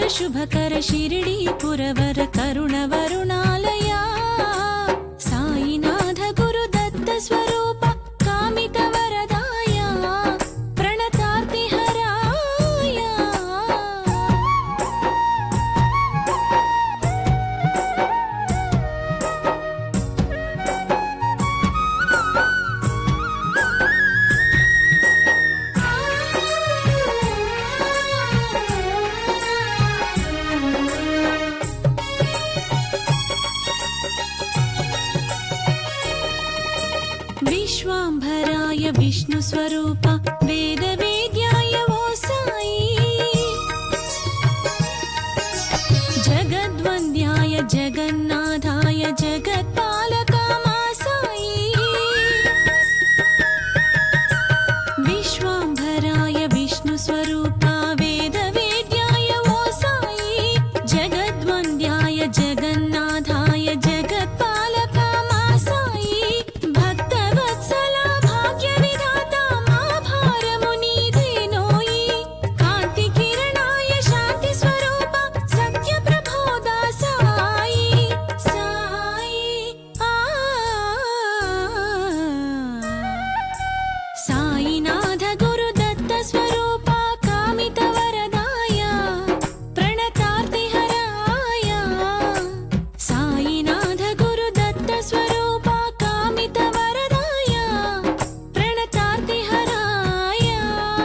शुभकर शिरडी पुरवर करुण वरुणालया साईनाथ गुरुदत्त स्वरूप कामित वरदाया प्रणतार्ति हराया विश्वांभराय विष्णु स्वरूप वेद वेद्याय वो साई जगद्वन्द्याय जगन्नाथाय जगत्पालका मा साई विश्वांभराय विष्णु स्वरूप वेद वेद्याय वो साई जगद्वन्द्याय जगन्नाथाय जगत्पालका मा साई साईनाथ गुरुदत्त स्वरूप कामित वरदाया प्रणतार्ति हराया साईनाथ गुरुदत्त स्वरूप कामित वरदाया प्रणतार्ति हराया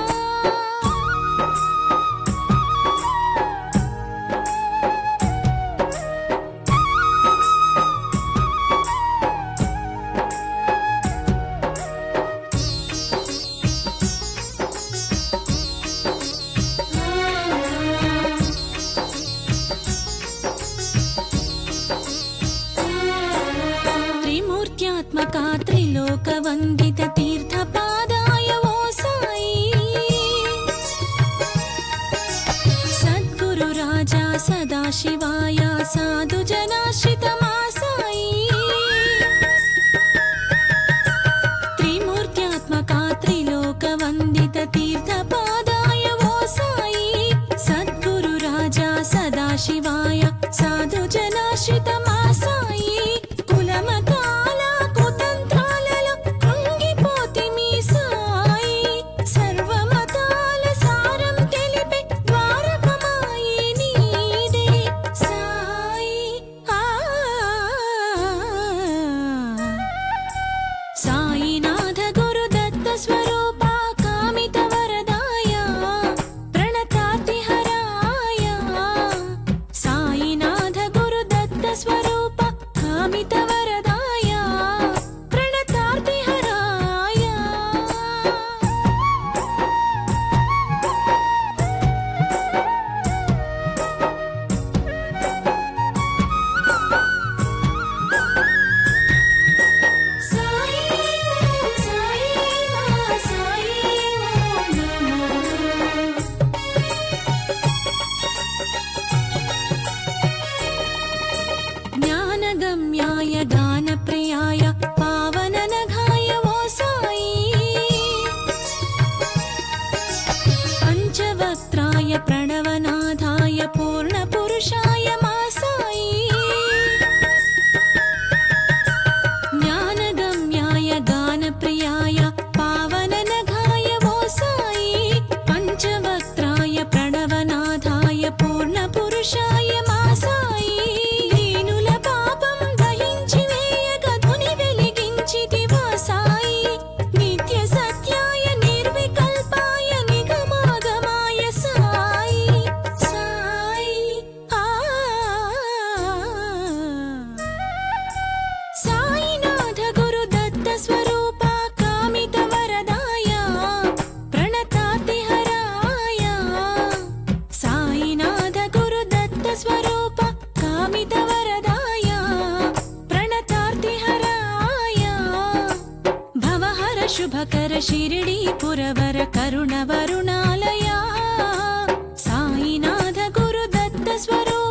त्रिमूर्त्यात्मका त्रिलोकवन्दित तीर्थपादाय वो साई सद्गुरु राजा सदाशिवाय साधु जनाश्रित मा साई त्रिमूर्त्यात्मका त्रिलोकवन्दित तीर्थपादाय वो साई सद्गुरु राजा सदाशिवाय साधु जनाश्रित मा साई కులమతాల కుతంత్రాలలో కృంగిపోతి మీ సాయి సర్వమతాల సారం తెలిపే ద్వారకమాయి నీదే సాయి సాయినాథ గురుదత్త స్వరూప కామిత వరదాయ ప్రణతార్తి హరాయ సాయినాథ గురుదత్త స్వరూప कामित वरदाया प्रणतार्ति हराया साई साई साई ज्ञानगम्याय गानप्रियाय पावननघाय वो साई पंचवक्त्राय प्रणवनाथाय पूर्णपुरुषाय मा साई ज्ञानगम्याय गानप्रियाय पावननघाय वो साई पंचवक्त्राय प्रणवनाथाय पूर्णपुरुषाय मा साई नित्य सत्याय निर्विकल्पाय निगमागमाय साई साई साईनाथ गुरुदत्त स्वरूप कामित वरदाया प्रणतार्ति हराया साईनाथ गुरुदत्त स्वरूप कामित वरदाया प्रणतार्ति हराया भवहर शुभकर शिरडी पुरवर करुण वरुणालया साईनाथ गुरुदत्त स्वरूप